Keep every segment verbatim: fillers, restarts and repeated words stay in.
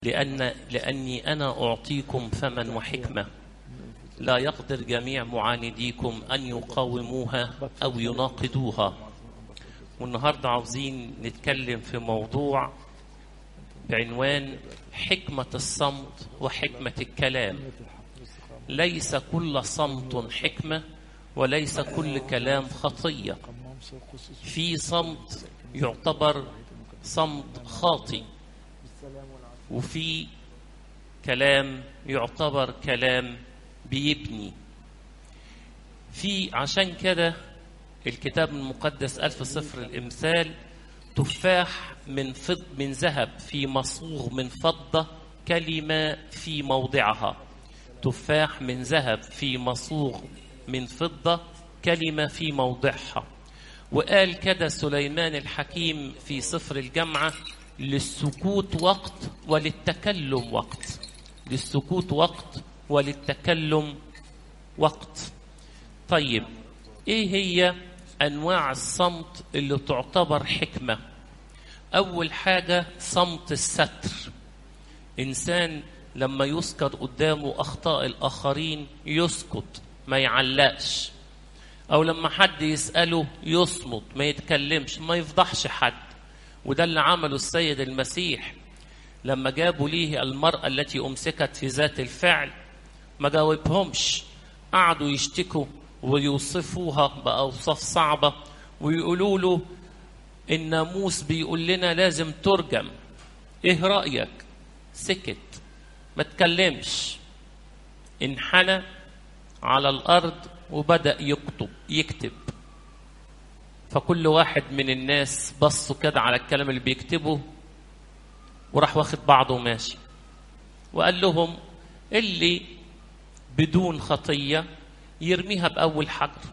لأن لأني أنا أعطيكم فما وحكمة لا يقدر جميع معانديكم أن يقاوموها أو يناقضوها. والنهاردة عاوزين نتكلم في موضوع بعنوان حكمة الصمت وحكمة الكلام. ليس كل صمت حكمة وليس كل كلام خطية. في صمت يعتبر صمت خاطئ، وفي كلام يعتبر كلام بيبني. في عشان كده الكتاب المقدس قال في سفر الإمثال: تفاح من فض من ذهب في مصوغ من فضة كلمة في موضعها. تفاح من ذهب في مصوغ من فضة كلمة في موضعها. وقال كده سليمان الحكيم في سفر الجامعة: للسكوت وقت وللتكلم وقت. للسكوت وقت وللتكلم وقت. طيب، ايه هي انواع الصمت اللي تعتبر حكمة؟ اول حاجة صمت الستر. انسان لما يذكر قدامه اخطاء الاخرين يسكت، ما يعلقش، او لما حد يسأله يصمت، ما يتكلمش، ما يفضحش حد. وده اللي عمله السيد المسيح لما جابوا ليه المرأة التي أمسكت في ذات الفعل، ما جاوبهمش، قعدوا يشتكوا ويوصفوها بأوصاف صعبة ويقولوا له الناموس بيقول لنا لازم ترجم، ايه رأيك؟ سكت، ما تكلمش، انحنى على الأرض وبدأ يكتب يكتب فكل واحد من الناس بصوا كده على الكلام اللي بيكتبه وراح واخد بعضه وماشي، وقال لهم اللي بدون خطية يرميها بأول حجر.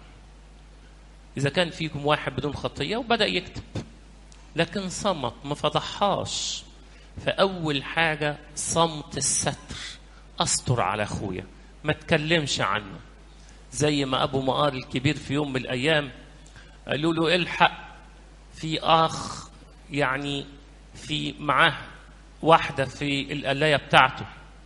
إذا كان فيكم واحد بدون خطية وبدأ يكتب، لكن صمت، ما فضحهاش. فأول حاجة صمت الستر، أستر على أخويا، ما تكلمش عنه. زي ما أبو مقار الكبير في يوم من الأيام قالوا له الحق، في أخ يعني في معاه واحدة في القلاية بتاعته،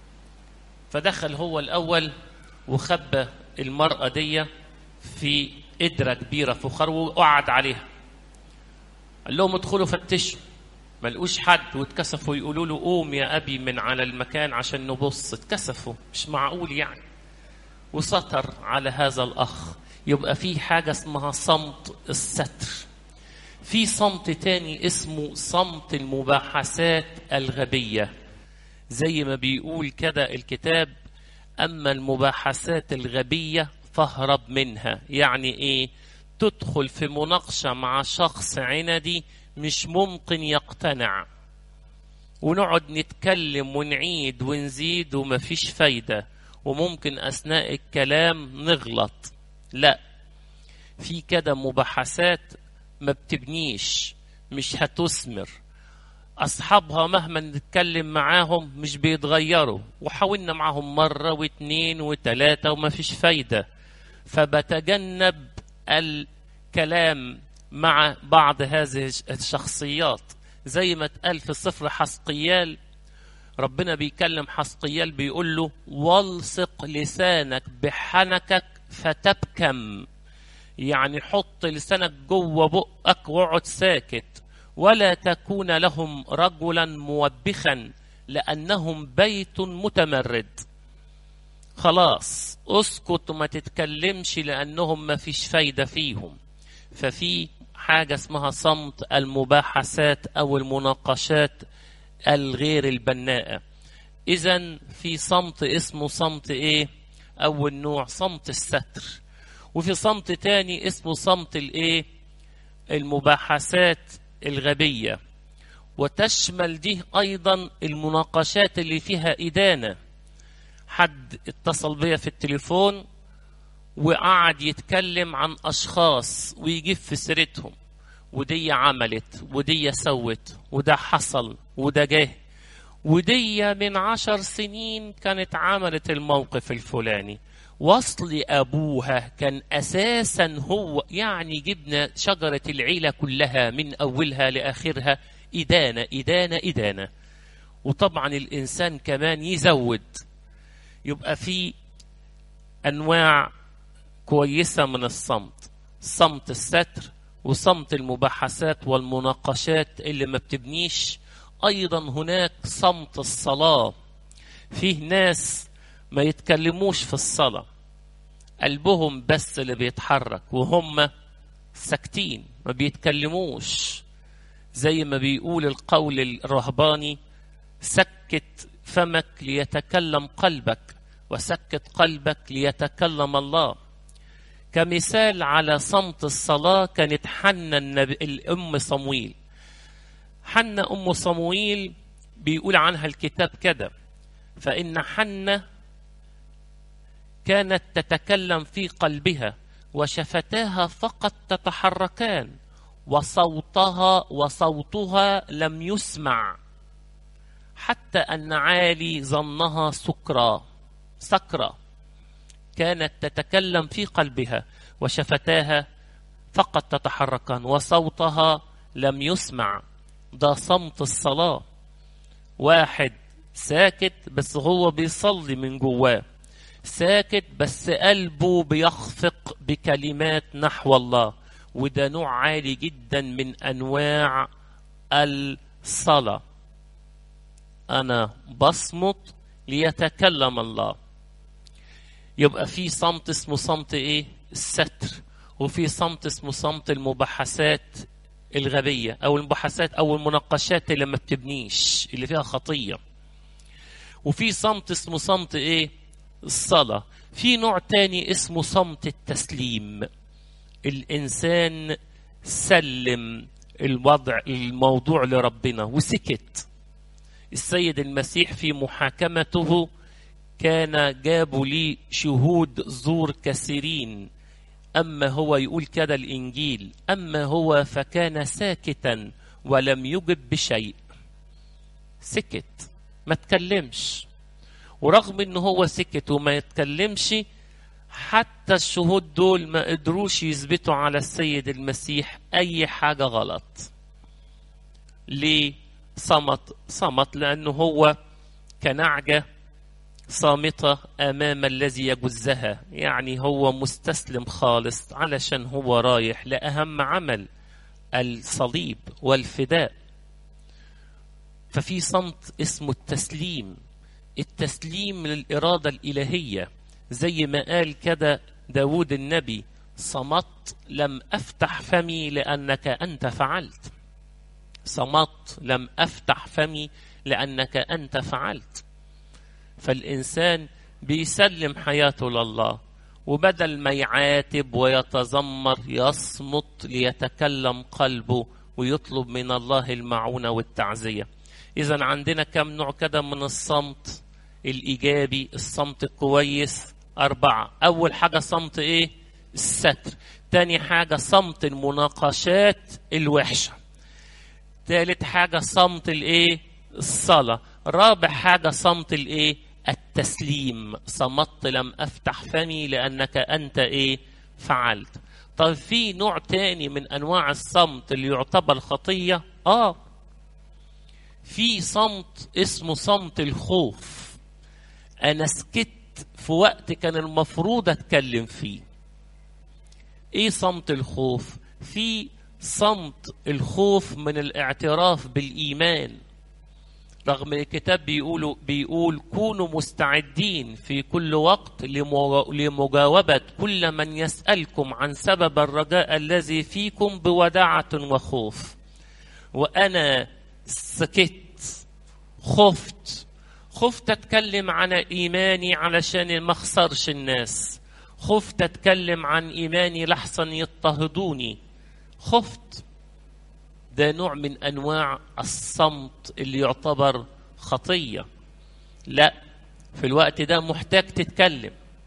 فدخل هو الأول وخبى المرأة دي في قدرة كبيرة فخار وقعد عليها. قال لهم ادخلوا فتشوا، ما لقوش حد، واتكسفوا يقولوا له قوم يا أبي من على المكان عشان نبص. اتكسفوا، مش معقول يعني، وسطر على هذا الأخ. يبقى في حاجة اسمها صمت الستر. في صمت تاني اسمه صمت المباحثات الغبية. زي ما بيقول كده الكتاب: أما المباحثات الغبية فاهرب منها. يعني إيه؟ تدخل في مناقشة مع شخص عندي مش ممكن يقتنع، ونقعد نتكلم ونعيد ونزيد ومفيش فايدة، وممكن أثناء الكلام نغلط. لا، في كده مباحثات ما بتبنيش، مش هتثمر. أصحابها مهما نتكلم معاهم مش بيتغيروا، وحاولنا معاهم مرة واثنين وثلاثة وما فيش فايدة. فبتجنب الكلام مع بعض هذه الشخصيات. زي ما اتقال في سفر حسقيال، ربنا بيكلم حسقيال بيقول له: والصق لسانك بحنكك فتبكم. يعني حط لسانك جوه بقك واقعد ساكت، ولا تكون لهم رجلا موبخا لأنهم بيت متمرد. خلاص اسكت وما تتكلمش لأنهم ما فيش فايدة فيهم. ففي حاجة اسمها صمت المباحثات أو المناقشات الغير البناءة. إذن في صمت اسمه صمت إيه؟ أول نوع صمت الستر. وفي صمت تاني اسمه صمت الإيه؟ المباحثات الغبية. وتشمل دي أيضا المناقشات اللي فيها إدانة. حد اتصل بيا في التليفون وقعد يتكلم عن أشخاص ويجيب في سيرتهم، ودي عملت ودي سوت وده حصل وده جه، ودي من عشر سنين كانت عملت الموقف الفلاني، وصل أبوها كان أساسا هو. يعني جبنا شجرة العيلة كلها من أولها لآخرها إدانة إدانة إدانة. وطبعا الإنسان كمان يزود. يبقى في أنواع كويسة من الصمت، صمت الستر وصمت المباحثات والمناقشات اللي ما بتبنيش. أيضا هناك صمت الصلاة، فيه ناس ما يتكلموش في الصلاة، قلبهم بس اللي بيتحرك وهم ساكتين ما بيتكلموش. زي ما بيقول القول الرهباني: سكت فمك ليتكلم قلبك، وسكت قلبك ليتكلم الله. كمثال على صمت الصلاة كانت حنة النبي الأم صمويل. حنة أم صمويل بيقول عنها الكتاب كده: فإن حنة كانت تتكلم في قلبها وشفتاها فقط تتحركان، وصوتها وصوتها لم يسمع، حتى أن عالي ظنها سكرى سكرى. كانت تتكلم في قلبها وشفتاها فقط تتحركان وصوتها لم يسمع. ده صمت الصلاة. واحد ساكت بس هو بيصلي من جواه، ساكت بس قلبه بيخفق بكلمات نحو الله، وده نوع عالي جدا من أنواع الصلاة. أنا بصمت ليتكلم الله. يبقى في صمت اسمه صمت إيه؟ الستر. وفي صمت اسمه صمت المباحثات الغبية، أو المباحثات أو المناقشات اللي ما بتبنيش، اللي فيها خطية. وفي صمت اسمه صمت إيه؟ الصلاة. في نوع تاني اسمه صمت التسليم. الإنسان سلم الوضع الموضوع لربنا وسكت. السيد المسيح في محاكمته كان جابوا لي شهود زور كثيرين، أما هو يقول كده الإنجيل: أما هو فكان ساكتا ولم يجب بشيء. سكت ما تكلمش، ورغم إنه هو سكت وما يتكلمش، حتى الشهود دول ما قدروش يثبتوا على السيد المسيح أي حاجة غلط. ليه صمت؟ صمت لأنه هو كنعجة صامتة أمام الذي يجزها، يعني هو مستسلم خالص علشان هو رايح لأهم عمل، الصليب والفداء. ففي صمت اسمه التسليم، التسليم للإرادة الإلهية. زي ما قال كده داود النبي: صمت لم أفتح فمي لأنك أنت فعلت. صمت لم أفتح فمي لأنك أنت فعلت. فالإنسان بيسلم حياته لله، وبدل ما يعاتب ويتذمر يصمت ليتكلم قلبه ويطلب من الله المعونة والتعزية. إذن عندنا كم نوع كده من الصمت الإيجابي، الصمت الكويس؟ أربعة. أول حاجة صمت إيه؟ الستر. تاني حاجة صمت المناقشات الوحشة. ثالث حاجة صمت الإيه؟ الصلاة. رابع حاجة صمت الإيه؟ التسليم. صمت لم أفتح فمي لأنك أنت إيه؟ فعلت. طيب في نوع تاني من أنواع الصمت اللي يعتبر خطية؟ آه في صمت اسمه صمت الخوف. أنا سكت في وقت كان المفروض أتكلم فيه. إيه صمت الخوف؟ في صمت الخوف من الاعتراف بالإيمان، رغم الكتاب بيقول بيقول كونوا مستعدين في كل وقت لمجاوبة كل من يسألكم عن سبب الرجاء الذي فيكم بوداعة وخوف. وأنا سكت، خفت خفت أتكلم عن إيماني علشان ما أخسرش الناس، خفت أتكلم عن إيماني لحسن يضطهدوني، خفت. ده نوع من أنواع الصمت اللي يعتبر خطية. لا، في الوقت ده محتاج تتكلم،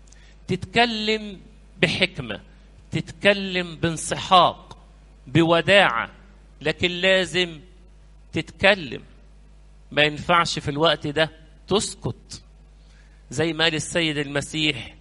تتكلم بحكمة، تتكلم بانسحاق بوداعة، لكن لازم تتكلم. ما ينفعش في الوقت ده تسكت. زي ما قال السيد المسيح: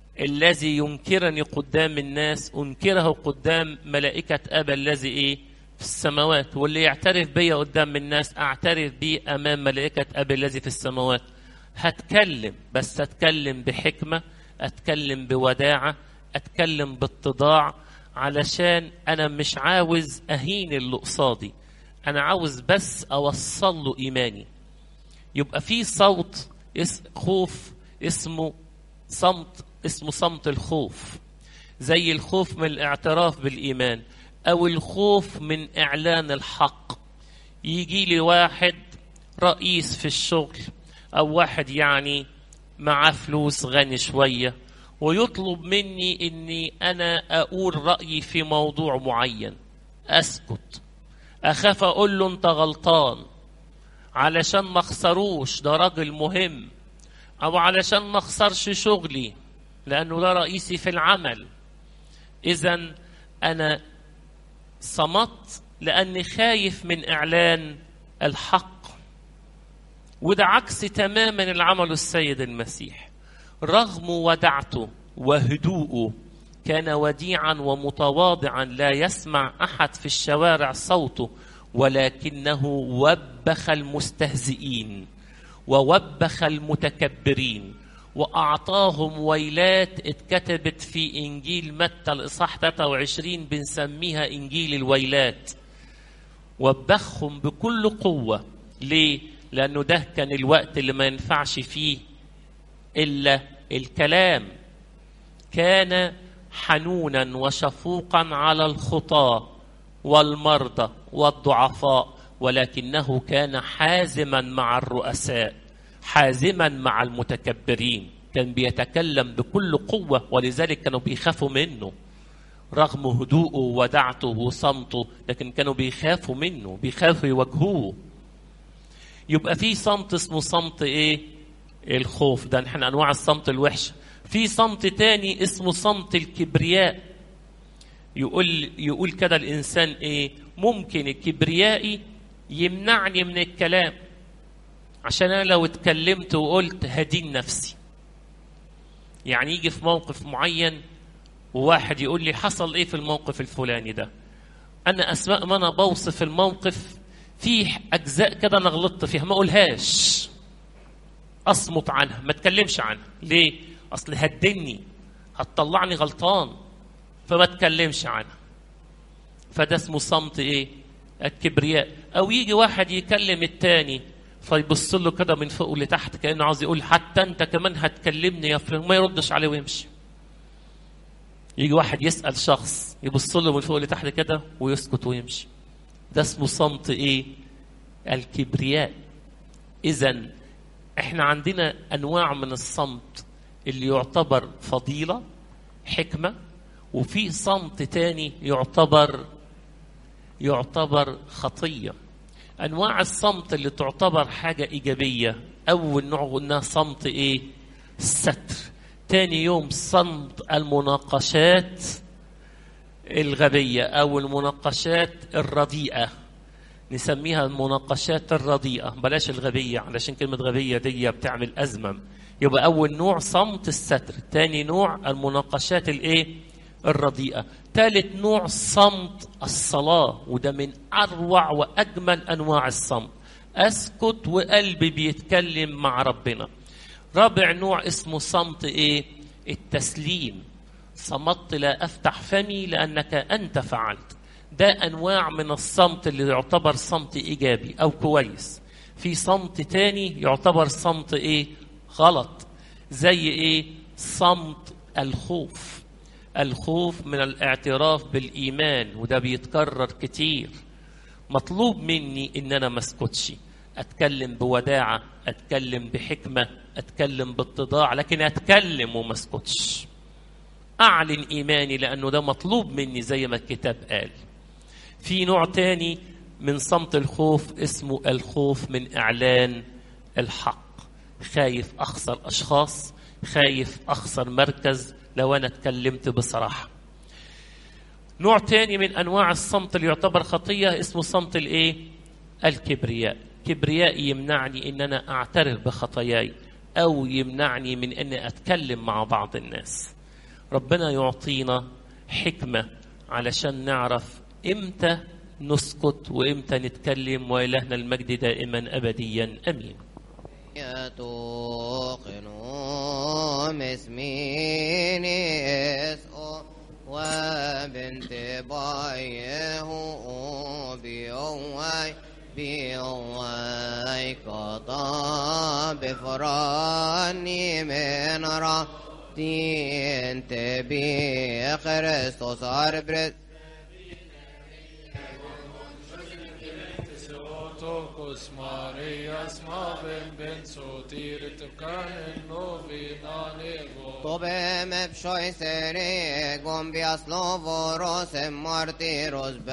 الذي ينكرني قدام الناس أنكره قدام ملائكة أبا الذي إيه في السماوات، واللي يعترف بي قدام الناس أعترف بي أمام ملائكة أبي الذي في السماوات. هتكلم، بس أتكلم بحكمة، أتكلم بوداعة، أتكلم باتضاع، علشان أنا مش عاوز أهين اللي قصادي، أنا عاوز بس أوصل له إيماني. يبقى في صوت خوف اسمه صمت، اسمه صمت الخوف، زي الخوف من الاعتراف بالإيمان أو الخوف من إعلان الحق. يجي لي واحد رئيس في الشغل أو واحد يعني معاه فلوس غني شوية ويطلب مني إني أنا أقول رأيي في موضوع معين، أسكت، أخاف أقول له أنت غلطان علشان ما أخسروش، ده راجل مهم، أو علشان ما أخسرش شغلي لأنه ده رئيسي في العمل. إذن أنا صمت لأني خايف من إعلان الحق، وده عكس تماما العمل السيد المسيح. رغم ودعته وهدوءه كان وديعا ومتواضعا، لا يسمع أحد في الشوارع صوته، ولكنه وبخ المستهزئين ووبخ المتكبرين وأعطاهم ويلات اتكتبت في إنجيل متى الإصحاح ثلاثة وعشرين، بنسميها إنجيل الويلات. وبخهم بكل قوة. ليه؟ لأنه ده كان الوقت اللي ما ينفعش فيه إلا الكلام. كان حنونا وشفوقا على الخطاة والمرضى والضعفاء، ولكنه كان حازما مع الرؤساء، حازما مع المتكبرين. كان بيتكلم بكل قوة، ولذلك كانوا بيخافوا منه رغم هدوءه ودعته وصمته، لكن كانوا بيخافوا منه، بيخافوا يواجهوه. يبقى في صمت اسمه صمت ايه؟ الخوف. ده نحن انواع الصمت الوحشة. في صمت تاني اسمه صمت الكبرياء. يقول يقول كده الإنسان ايه؟ ممكن الكبريائي يمنعني من الكلام، عشان أنا لو اتكلمت وقلت هدين نفسي. يعني يجي في موقف معين وواحد يقول لي حصل ايه في الموقف الفلاني ده، أنا أسماء ما أنا بوصف الموقف في أجزاء كده أنا غلطت فيها ما أقولهاش، أصمت عنها، ما أتكلمش عنها. ليه؟ أصل هدني، هتطلعني غلطان، فما أتكلمش عنها. فده اسمه صمت إيه؟ الكبرياء. أو يجي واحد يكلم التاني فيبص له كده من فوق لتحت كأنه عاوز يقول حتى أنت كمان هتكلمني يا فلان، ما يردش عليه ويمشي. يجي واحد يسأل شخص يبص له من فوق لتحت كده ويسكت ويمشي. ده اسمه صمت إيه؟ الكبرياء. إذن إحنا عندنا أنواع من الصمت اللي يعتبر فضيلة حكمة، وفي صمت تاني يعتبر يعتبر خطية. أنواع الصمت اللي تعتبر حاجة إيجابية، أول نوع قلنا صمت إيه؟ الستر. تاني يوم صمت المناقشات الغبية أو المناقشات الرديئة، نسميها المناقشات الرديئة، بلاش الغبية علشان كلمة غبية دي بتعمل أزمة. يبقى أول نوع صمت الستر، تاني نوع المناقشات الإيه؟ الرديئة، ثالث نوع صمت الصلاة، وده من أروع وأجمل أنواع الصمت، أسكت وقلبي بيتكلم مع ربنا. رابع نوع اسمه صمت إيه؟ التسليم. صمت لا أفتح فمي لأنك أنت فعلت. ده أنواع من الصمت اللي يعتبر صمت إيجابي أو كويس. في صمت تاني يعتبر صمت إيه؟ غلط. زي إيه؟ صمت الخوف. الخوف من الاعتراف بالإيمان، وده بيتكرر كتير. مطلوب مني إن أنا ما اسكتش، أتكلم بوداعة، أتكلم بحكمة، أتكلم باتضاع، لكن أتكلم وما اسكتش، أعلن إيماني، لأنه ده مطلوب مني زي ما الكتاب قال. في نوع تاني من صمت الخوف اسمه الخوف من إعلان الحق. خايف أخسر أشخاص، خايف أخسر مركز لو أنا اتكلمت بصراحة. نوع تاني من أنواع الصمت اللي يعتبر خطية اسمه صمت الإيه؟ الكبرياء. كبرياء يمنعني إن أنا أعترف بخطاياي، أو يمنعني من أن أتكلم مع بعض الناس. ربنا يعطينا حكمة علشان نعرف إمتى نسكت وإمتى نتكلم، وإلهنا المجد دائما أبديا أمين. يتوقنوا مسميني اسقو وبنت بايه بيوي بيوي قطع بفراني من راتي انت بي خريستوس أربرت Tokus Marias Mavim Ben Sotir Tukan Novina Nevo Tobem epshoi sere gombias lovoros martiros